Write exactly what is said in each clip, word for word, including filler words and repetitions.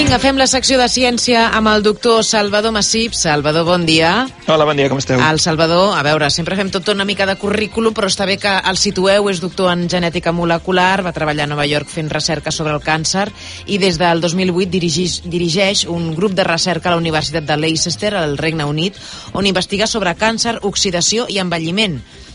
Vinga, fem la secció de ciència amb el doctor Salvador Massip. Salvador, bon dia. Hola, bon dia, com esteu? El Salvador, a veure, sempre fem tot una mica de currículum, però està bé que el situeu, és doctor en genètica molecular, va treballar a Nova York fent recerca sobre el càncer i des del dos mil vuit dirigeix, dirigeix un grup de recerca a la Universitat de Leicester, al Regne Unit, on investiga sobre càncer, oxidació i envelliment.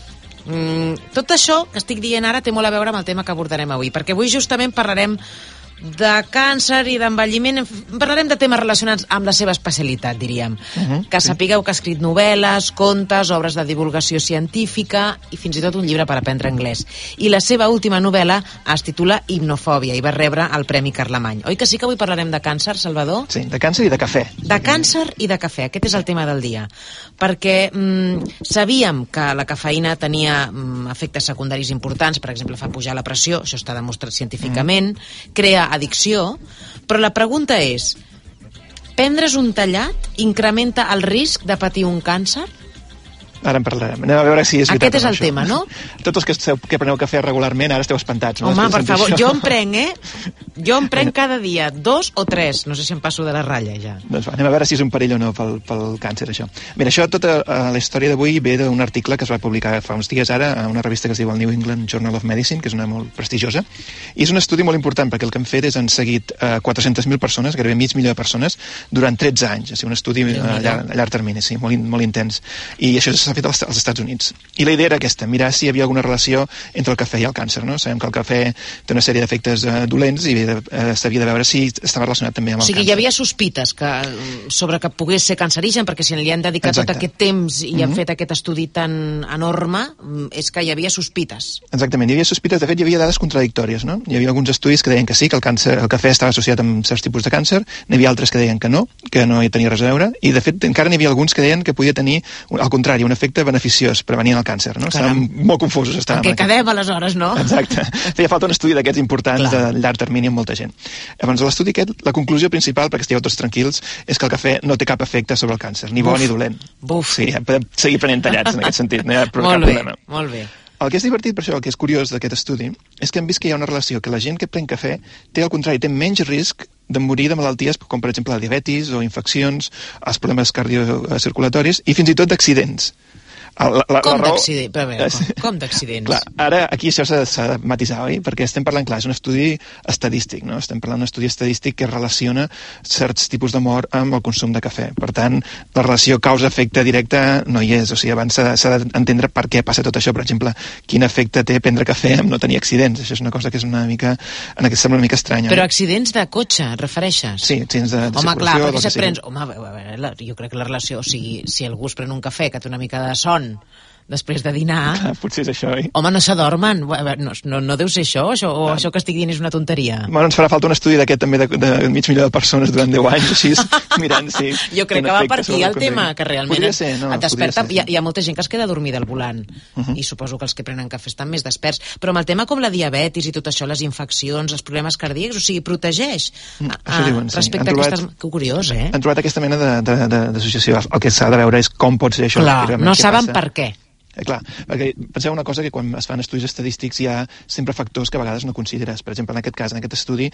Mm, tot això que estic dient ara té molt a veure amb el tema que abordarem avui, perquè avui justament parlarem de càncer i d'envelliment, parlarem de temes relacionats amb la seva especialitat, diríem. Uh-huh, que sapigueu que ha escrit novel·les, contes, obres de divulgació científica i fins i tot un llibre per aprendre anglès. I la seva última novel·la es titula Hipnofòbia i va rebre el Premi Carlemany. Oi que sí que avui parlarem de càncer, Salvador? Sí, de càncer i de cafè. De càncer i de cafè, aquest és el tema del dia. Perquè mm, sabíem que la cafeïna tenia mm, efectes secundaris importants, per exemple, fa pujar la pressió, això està demostrat científicament, mm. crea addicció, però la pregunta és: prendre's un tallat incrementa el risc de patir un càncer? Ara en parlarem. Anem a veure si és veritat. Aquest és el això. tema, no? Tots els que, esteu, que preneu cafè regularment ara esteu espantats. No? Home, Després per favor, això. jo em prenc, eh? Jo em prenc cada dia, dos o tres. No sé si em passo de la ratlla, ja. Doncs va, anem a veure si és un perill o no pel, pel càncer, això. Mira, això, tota uh, la història d'avui ve d'un article que es va publicar fa uns dies ara a una revista que es diu el New England Journal of Medicine, que és una molt prestigiosa, i és un estudi molt important, perquè el que han fet és han seguit uh, quatre-centes mil persones, gairebé mig milió de persones, durant tretze anys. És un estudi a llarg, a llarg termini, sí, molt, molt intens. I això s'ha fet als, als Estats Units. I la idea era aquesta, mirar si hi havia alguna relació entre el cafè i el càncer, no? Sabem que el cafè té una sèrie d'efectes uh, dolents i uh, s'havia de veure si estava relacionat també amb el càncer. O sigui, hi havia sospites que, sobre que pogués ser cancerigen, perquè si li han dedicat Exacte. tot aquest temps i mm-hmm. han fet aquest estudi tan enorme, és que hi havia sospites. Exactament, hi havia sospites, de fet hi havia dades contradictòries, no? Hi havia alguns estudis que deien que sí, que el, càncer, el cafè estava associat amb certs tipus de càncer, n'hi havia altres que deien que no, que no hi tenia res a veure, i de fet encara n'hi havia alguns que deien que podia tenir, al contrari, un efecte beneficiós prevenint el càncer, no? Estàvem molt confusos. En què quedem aleshores, no? Exacte. Feia falta un estudi d'aquests importants Clar. de llarg termini amb molta gent. Llavors, l'estudi aquest, la conclusió principal, perquè estigueu tots tranquils, és que el cafè no té cap efecte sobre el càncer, ni bo Buf. ni dolent. Buf. Sí, podem seguir prenent tallats en aquest sentit, no hi ha cap molt bé, problema. Molt bé. El que és divertit, per això, el que és curiós d'aquest estudi, és que hem vist que hi ha una relació, que la gent que pren cafè té, al contrari, té menys risc de morir de malalties com, per exemple, la diabetis o infeccions, els problemes cardiocirculatoris i fins i tot d'accidents. La, la, com d'accidents? Com, com d'accidents? Clar, ara aquí això s'ha de matisar, oi? Perquè estem parlant, clar, és un estudi estadístic, no? Estem parlant d'un estudi estadístic que relaciona certs tipus de mort amb el consum de cafè. Per tant, la relació causa-efecte directe no hi és. O sigui, abans s'ha d'entendre per què passa tot això. Per exemple, quin efecte té prendre cafè amb no tenir accidents. Això és una cosa que és una mica, en aquest sembla una mica estranya. Però accidents de cotxe, et refereixes? Sí, accidents de, de Home, clar, perquè si et prens... Home, a veure, jo crec que la relació, o sigui, si algú es pren un cafè que té una mica de son després de dinar... Clar, potser és això, oi? Home, no s'adormen. No, no, no deu ser això, això o ah. això que estic dient és una tonteria. Bueno, ens farà falta un estudi d'aquest també de, de mig milió de persones durant deu anys, així, mirant si... Jo crec que va per aquí el tema, que realment podria ser, no, et desperta. Ser, sí. hi, ha, hi ha molta gent que es queda dormida al volant, uh -huh. i suposo que els que prenen cafè estan més desperts. Però amb el tema com la diabetis i tot això, les infeccions, els problemes cardíacs, o sigui, protegeix mm, a, a, diuen, sí. respecte trobat, a aquestes... Que curiós, eh? Han trobat aquesta mena d'associació. El que s'ha de veure és com pot ser això. Clar, no saben per què. Eh, clar, perquè penseu una cosa, que quan es fan estudis estadístics hi ha sempre factors que a vegades no consideres. Per exemple, en aquest cas, en aquest estudi,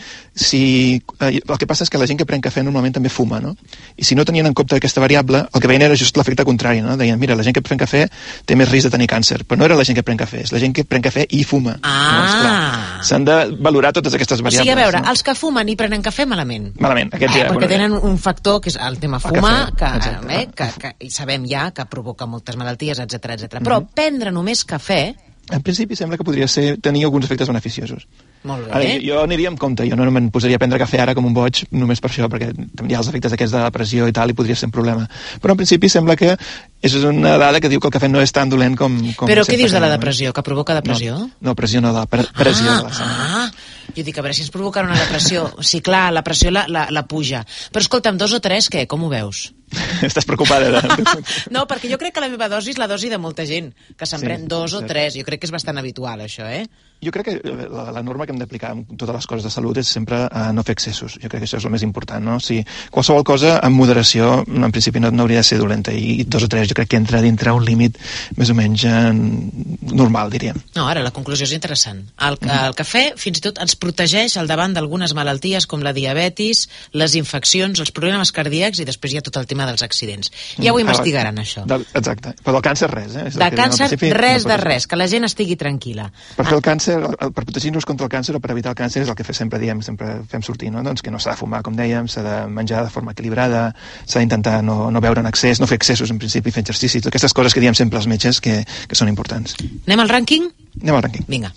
si, eh, el que passa és que la gent que pren cafè normalment també fuma, no? I si no tenien en compte aquesta variable, el que veien era just l'efecte contrari, no? Deien, mira, la gent que pren cafè té més risc de tenir càncer, però no era la gent que pren cafè, és la gent que pren cafè i fuma. Ah! No? S'han de valorar totes aquestes variables. O sigui, a veure, no? els que fumen i prenen cafè malament. Malament, aquest eh, ja... Perquè bueno, tenen un factor, que és el tema fumar, cafè, que, eh, que, que, que sabem ja que provoca moltes malalties, etcètera, etcètera. Però mm-hmm. prendre només cafè... En principi sembla que podria ser tenir alguns efectes beneficiosos. Molt bé. Ara, jo, jo aniria amb compte, jo no me'n posaria a prendre cafè ara com un boig només per això, perquè hi ha els efectes aquests de la pressió i tal, i podria ser un problema. Però en principi sembla que és una dada que diu que el cafè no és tan dolent com... com Però què dius de la depressió? Que provoca depressió? No, no pressió no, la pre pressió ah, de la sang. Ah, jo dic, a veure si ens provocarà una depressió. Sí, clar, la pressió la, la, la puja. Però escolta'm, dos o tres, què? Com ho veus? Estàs preocupada? De... No, perquè jo crec que la meva dosi és la dosi de molta gent, que se'n Sí, pren dos o cert. tres. Jo crec que és bastant habitual, això, eh? Jo crec que la, la norma que hem d'aplicar en totes les coses de salut és sempre uh, no fer excessos. Jo crec que això és el més important, no? Si qualsevol cosa amb moderació, en principi no, no hauria de ser dolenta, i dos o tres jo crec que entra dintre un límit més o menys uh, normal, diríem. No, ara la conclusió és interessant. El, el cafè fins i tot ens protegeix al davant d'algunes malalties com la diabetis, les infeccions, els problemes cardíacs i després hi ha tot el tema dels accidents. Ja ho investigaran, Ah, això. Del, exacte. Però del càncer res, eh? És el De que dèiem al càncer, principi, res no de pot- res, que la gent estigui tranquil·la. Per fer el càncer, el- per protegir-nos contra el càncer o per evitar el càncer és el que fe- sempre diem, sempre fem sortir, no? Doncs que no s'ha de fumar, com dèiem, s'ha de menjar de forma equilibrada, s'ha d'intentar no, no beure en excés, no fer excessos en principi, fer exercicis, totes aquestes coses que diem sempre als metges que, que són importants. Anem al rànquing? Anem al rànquing. Vinga.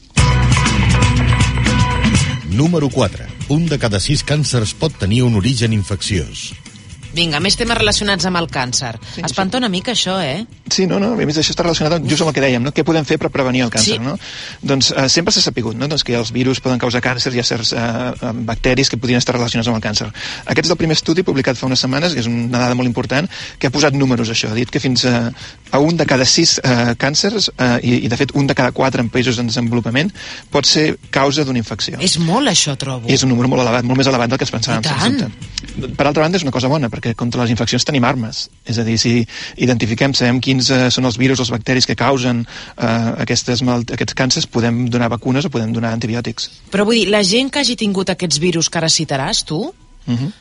Número quatre. Un de cada sis càncers pot tenir un origen infecciós. Vinga, més temes relacionats amb el càncer. Sí, Espanta una mica això, eh? Sí, no, no, a més això està relacionat just amb el que dèiem, no? Què podem fer per prevenir el càncer, Sí. no? Doncs eh, sempre s'ha sapigut, no? Doncs que els virus poden causar càncer, hi ha certs eh, bacteris que podrien estar relacionats amb el càncer. Aquest és el primer estudi publicat fa unes setmanes, que és una dada molt important, que ha posat números això, ha dit que fins a, a un de cada sis eh, càncers, eh, i, i de fet un de cada quatre en països en desenvolupament, pot ser causa d'una infecció. És molt, això, trobo. I és un número molt elevat, molt més elevat del que es pensàvem. I tant. sens dubte. Per altra banda, és una cosa bona, perquè contra les infeccions tenim armes. És a dir, si identifiquem, sabem quins eh, són els virus, els bacteris que causen eh, aquestes mal- aquests càncers, podem donar vacunes o podem donar antibiòtics. Però vull dir, la gent que hagi tingut aquests virus que ara citaràs, tu, Uh -huh.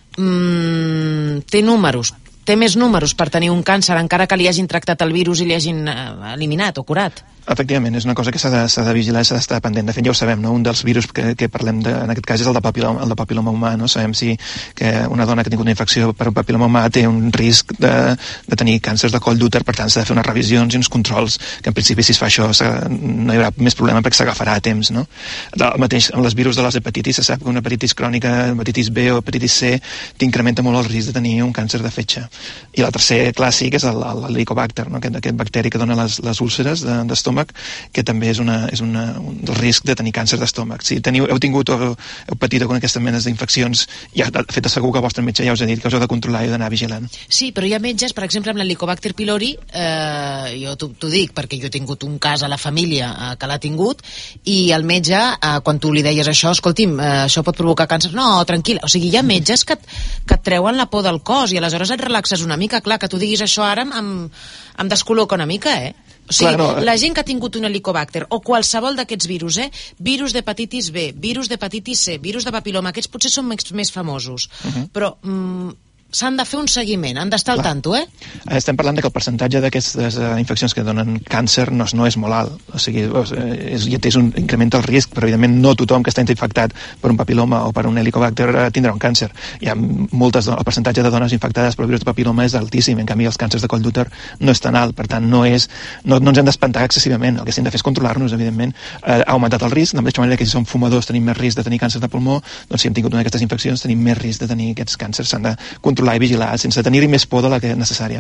mm, té números, té més números per tenir un càncer, encara que li hagin tractat el virus i li hagin eh, eliminat o curat. Efectivament, és una cosa que s'ha de, s'ha de vigilar i s'ha d'estar pendent. De fet, ja ho sabem, no? Un dels virus que, que parlem de, en aquest cas és el de papiloma, el de papiloma humà, no? Sabem si que una dona que ha tingut una infecció per un papiloma humà té un risc de, de tenir càncers de coll d'úter, per tant s'ha de fer unes revisions i uns controls, que en principi si es fa això no hi haurà més problema perquè s'agafarà a temps, no? El mateix amb els virus de les hepatitis, se sap que una hepatitis crònica, hepatitis B o hepatitis C, t'incrementa molt el risc de tenir un càncer de fetge. I el tercer clàssic és el, el Helicobacter, no? aquest, aquest bacteri que dona les, les úlceres de, d'estómac, que també és, una, és una, un del risc de tenir càncer d'estómac. Si teniu, heu tingut o heu patit alguna d'aquestes menes d'infeccions, ja de fet segur que el vostre metge ja us ha dit que us heu de controlar i heu d'anar vigilant. Sí, però hi ha metges, per exemple, amb l'Helicobacter pylori, eh, jo t'ho dic perquè jo he tingut un cas a la família eh, que l'ha tingut, i el metge, eh, quan tu li deies això, escolti'm, eh, això pot provocar càncer, no, tranquil, o sigui, hi ha metges que, et- que et treuen la por del cos i aleshores et relaxes una mica, clar, que tu diguis això ara em, em, em descol·loca una mica, eh? O sigui, Clar, no, eh. la gent que ha tingut un helicobacter o qualsevol d'aquests virus, eh? Virus d'hepatitis B, virus d'hepatitis C, virus de papiloma, aquests potser són més, més famosos, uh -huh. però mm, s'han de fer un seguiment, han d'estar al Clar. tanto, eh? Estem parlant de que el percentatge d'aquestes uh, infeccions que donen càncer no, no és molt alt, o sigui, és, és un, incrementa el risc, però evidentment no tothom que està infectat per un papiloma o per un helicobacter uh, tindrà un càncer. Hi ha moltes, el percentatge de dones infectades per virus de papiloma és altíssim, en canvi els càncers de coll d'úter no és tan alt, per tant no, és, no, no ens hem d'espantar excessivament, el que hem de fer és controlar-nos, evidentment. Uh, ha augmentat el risc, de la mateixa manera que si som fumadors tenim més risc de tenir càncer de pulmó, doncs si hem tingut una d'aquestes infeccions tenim més risc de tenir aquests càncers, s'han de controlar i vigilar sense tenir-hi més por de la que és necessària.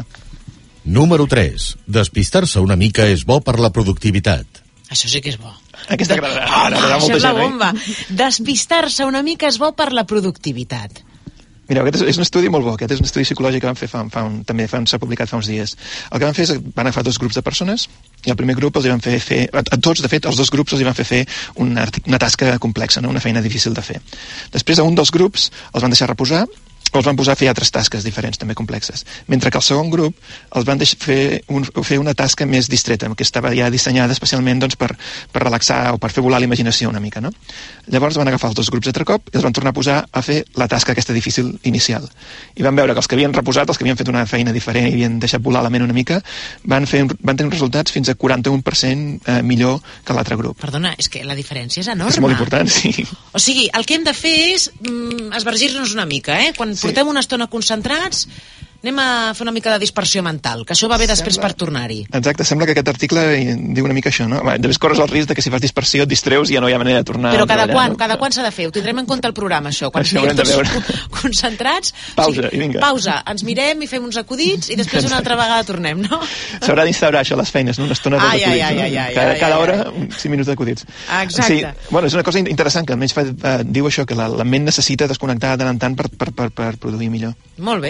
Número tres. Despistar-se una mica és bo per la productivitat. Això sí que és bo. Aquesta agradarà, Ah, agradarà això molta és la gent, eh? bomba. Despistar-se una mica és bo per la productivitat. Mira, aquest és, és un estudi molt bo, aquest és un estudi psicològic que van fer fa, fa un, també fa, s'ha publicat fa uns dies. El que van fer és, van agafar dos grups de persones, i el primer grup els hi van fer, fer a, a tots, de fet, els dos grups els hi van fer fer una, una tasca complexa, no? Una feina difícil de fer. Després, a un dels grups els van deixar reposar, o els van posar a fer altres tasques diferents, també complexes. Mentre que el segon grup els van deixar fer, un, fer una tasca més distreta, que estava ja dissenyada especialment doncs, per, per relaxar o per fer volar la imaginació una mica, no? Llavors van agafar els dos grups altre cop i els van tornar a posar a fer la tasca aquesta difícil inicial. I van veure que els que havien reposat, els que havien fet una feina diferent i havien deixat volar la ment una mica, van, fer, van tenir resultats fins a quaranta-un per cent eh, millor que l'altre grup. Perdona, és que la diferència és enorme. És molt important, sí. O sigui, el que hem de fer és mm, esvergir-nos una mica, eh? Quan Sí. portem una estona concentrats, anem a fer una mica de dispersió mental, que això va bé després Sembla- per tornar-hi. Exacte, sembla que aquest article diu una mica això, no? Home, després corres el risc de que si fas dispersió et distreus i ja no hi ha manera de tornar Però a cada treballar, quan, no? cada quan s'ha de fer? Ho tindrem en compte el programa, això. Quan Això estiguem haurem de tots veure. con- concentrats... Pausa, i vinga. Pausa, ens mirem i fem uns acudits i després una altra vegada tornem, no? S'haurà d'instaurar això a les feines, no? Una estona Ai, d'acudits. ai, ai, no? ai, ai, cada, ai, cada ai, hora, ai. un- cinc minuts d'acudits. Exacte. Sí, bueno, és una cosa interessant, que almenys fa, eh, diu això, que la, la ment necessita desconnectar de tant en tant per, per, per, per produir millor. Molt bé.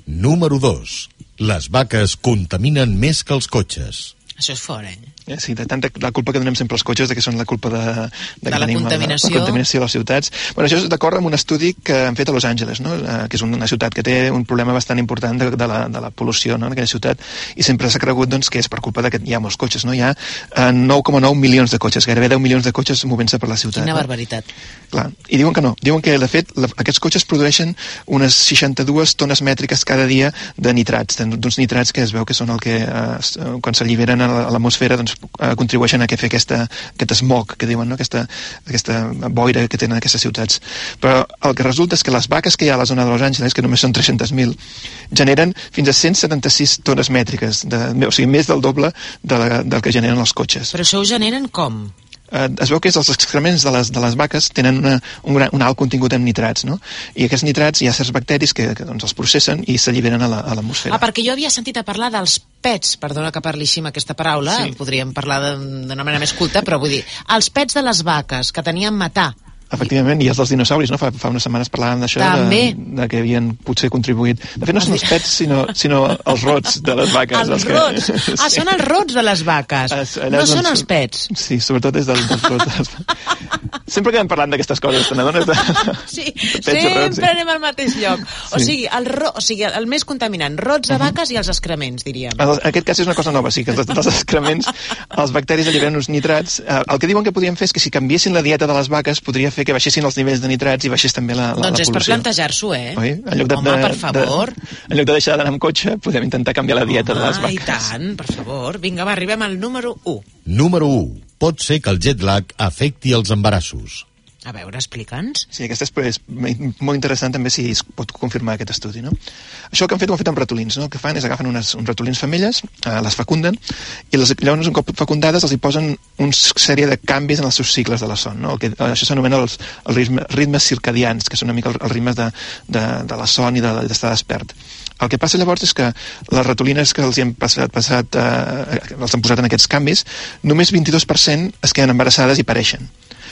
Número dos. Les vaques contaminen més que els cotxes. Això és fort, eh? Sí, de tanta la culpa que donem sempre als cotxes de que són la culpa de, de, de la contaminació. La, la contaminació de les ciutats. Bueno, això és d'acord amb un estudi que han fet a Los Angeles, no? eh, que és una ciutat que té un problema bastant important de, de, la, de la pol·lució, no? En aquella ciutat, i sempre s'ha cregut doncs, que és per culpa de que hi ha molts cotxes, no? Hi ha eh, nou coma nou milions de cotxes, gairebé deu milions de cotxes movent-se per la ciutat. Quina no? barbaritat. Clar, i diuen que no, diuen que de fet la, aquests cotxes produeixen unes seixanta-dues tones mètriques cada dia de nitrats, d'uns nitrats que es veu que són el que eh, quan s'alliberen a l'atmosfera doncs, eh, contribueixen a que fer aquesta, aquest smog que diuen, no? aquesta, aquesta boira que tenen aquestes ciutats. Però el que resulta és que les vaques que hi ha a la zona de Los Angeles, que només són tres-cents mil, generen fins a cent setanta-sis tones mètriques, de, o sigui, més del doble de la, del que generen els cotxes. Però això ho generen com? Eh, es veu que és els excrements de les, de les vaques tenen una, un, gran, un alt contingut en nitrats, no? I aquests nitrats hi ha certs bacteris que, que doncs, els processen i s'alliberen a l'atmosfera. Ah, perquè jo havia sentit a parlar dels pets, perdona que parli així amb aquesta paraula, sí. Podríem parlar d'una manera més culta, però vull dir, els pets de les vaques que tenien matar. Efectivament, i els dels dinosauris, no? Fa, fa unes setmanes parlàvem d'això, de, de que havien potser contribuït. De fet, no són els pets, sinó, sinó els rots de les vaques. Els, els rots? Que... Ah, sí. Són els rots de les vaques, es, no doncs, són els pets. Sí, sobretot és del, dels rots. Sempre quedem parlant d'aquestes coses, te n'adones de... Sí, sempre rots, sí. Anem al mateix lloc. O sí. sigui, el, ro... o sigui, el més contaminant, rots de vaques uh-huh. i els excrements, diríem. En aquest cas és una cosa nova, sí, que els, els excrements, els bacteris alliberen uns nitrats. El que diuen que podien fer és que si canviessin la dieta de les vaques podria fer que baixessin els nivells de nitrats i baixés també la, la, doncs la pol·lució. Doncs és per plantejar-s'ho, eh? Oi? En lloc de, Home, de, per favor. De, en lloc de deixar d'anar amb cotxe, podem intentar canviar la dieta Home, de les vaques. I tant, per favor. Vinga, va, arribem al número u. Número u. Pot ser que el jet lag afecti els embarassos. A veure, explica'ns. Sí, aquesta és, és molt interessant també si es pot confirmar aquest estudi, no? Això que han fet ho han fet amb ratolins, no? El que fan és agafen unes, uns ratolins femelles, eh, les fecunden, i les, llavors un cop fecundades els hi posen una sèrie de canvis en els seus cicles de la son, no? El que, això s'anomena els, els ritmes, ritmes circadians, que són una mica els, els ritmes de, de, de la son i d'estar de, despert. El que passa llavors és que les ratolines que els hi han passat, passat eh, els han posat en aquests canvis, només vint-i-dos per cent es queden embarassades i pareixen.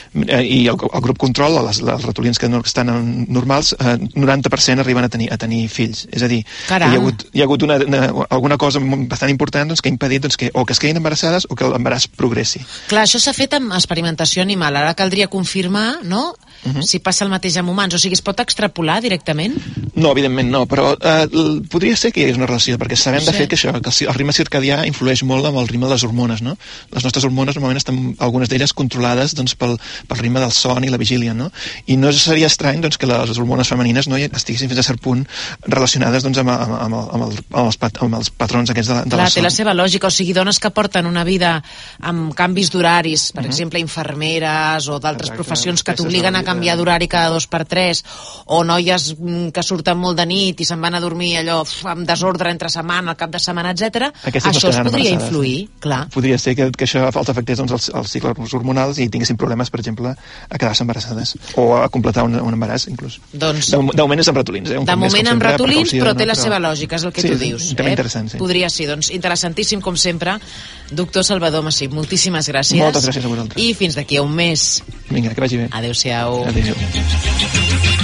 I el, el grup control, les, les ratolins que no estan normals, eh, noranta per cent arriben a tenir, a tenir fills. És a dir, Caram. hi ha hagut, hi ha hagut una, una, alguna cosa bastant important doncs, que ha impedit doncs, que, o que es quedin embarassades o que l'embaràs progressi. Clar, això s'ha fet amb experimentació animal. Ara caldria confirmar, no?, uh-huh. si passa el mateix amb humans. O sigui, es pot extrapolar directament? No, evidentment no, però eh, podria ser que hi hagués una relació, perquè sabem sí. de fet que això, que el ritme circadià influeix molt amb el ritme de les hormones, no? Les nostres hormones normalment estan, algunes d'elles, controlades doncs, pel, pel ritme del son i la vigília, no? I no seria estrany doncs, que les hormones femenines no estiguessin fins a cert punt relacionades doncs, amb, amb, amb, amb, el, amb, els, pat, amb els patrons aquests de, de Clar, la son. Té la seva lògica, o sigui, dones que porten una vida amb canvis d'horaris, per uh-huh. exemple, infermeres o d'altres professions que t'obliguen a canviar d'horari cada dos per tres, o noies que surten molt de nit i se'n van a dormir allò amb desordre entre setmana, al cap de setmana, etcètera. Això es podria influir, clar. Podria ser que, que això els afectés doncs, els, els cicles hormonals i tinguessin problemes, per exemple, a quedar-se embarassades o a completar un, un embaràs, inclús. Doncs, de, de moment és amb ratolins. Eh? Un de moment amb ratolins, però té la però... seva lògica, és el que sí, tu dius. Sí, també eh? interessant, sí. Podria ser, doncs, interessantíssim, com sempre. Doctor Salvador Massip, moltíssimes gràcies. Moltes gràcies a vosaltres. I fins d'aquí a un mes. Vinga, que vagi bé. Adéu-siau. Adéu.